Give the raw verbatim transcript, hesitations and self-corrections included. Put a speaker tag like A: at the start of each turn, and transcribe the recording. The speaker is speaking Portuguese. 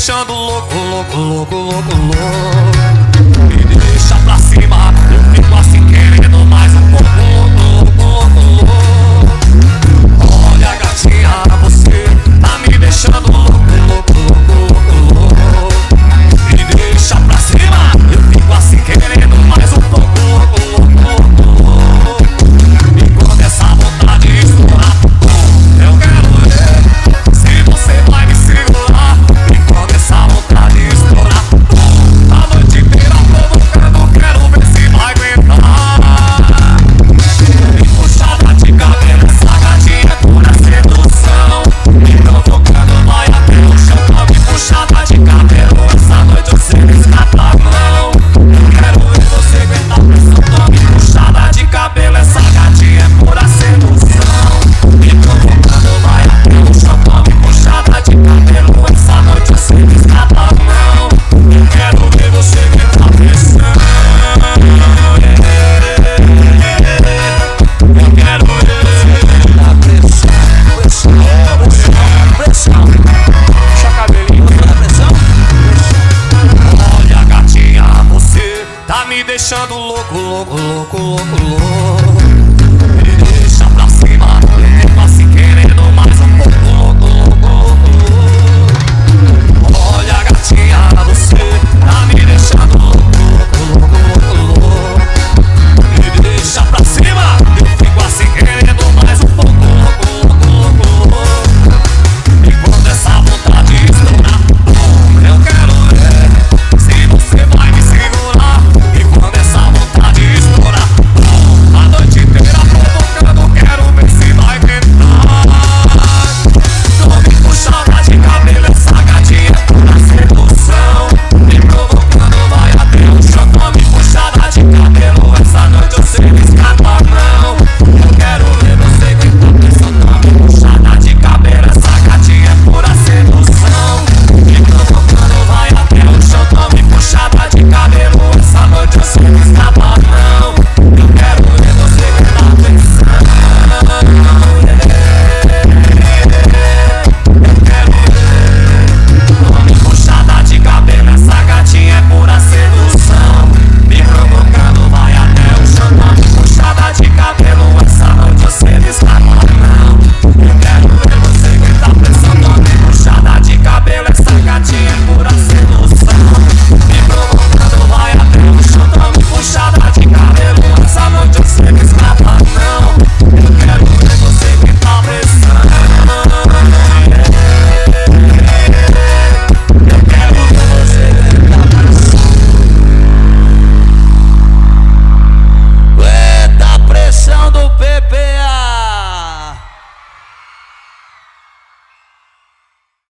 A: deixando louco, louco, louco, louco, louco. Me deixa pra cima, eu fico assim querendo mais um pouco, louco, louco, louco, louco. Olha gatinha, você tá me deixando louco, louco, louco, louco, louco. Me deixa pra cima, eu fico assim querendo mais um pouco, louco, louco, louco, louco. E quando essa vontade estourar, eu quero ver se você vai me segurar. E quando essa vontade estourar, a noite inteira provocando, quero ver se vai aguentar. Me puxada de cabelo, essa gatinha é pura sedução. Me provocando, vai até o chão. Me puxada de cabelo, essa noite você me escapa a mão. Eu quero ver você aguentar pressão. Me puxada de cabelo, essa gatinha é pura sedução. Me provocando, vai até o chão. Me puxada de cabelo, essa noite você me escapa a mão. Eu quero ver você aguentar pressão. Eu quero ver você aguentar pressão. Pressão, pressão, pressão. Puxa cabelinho, na pressão. Olha gatinha, você tá me deixando louco, louco, louco, louco, louco.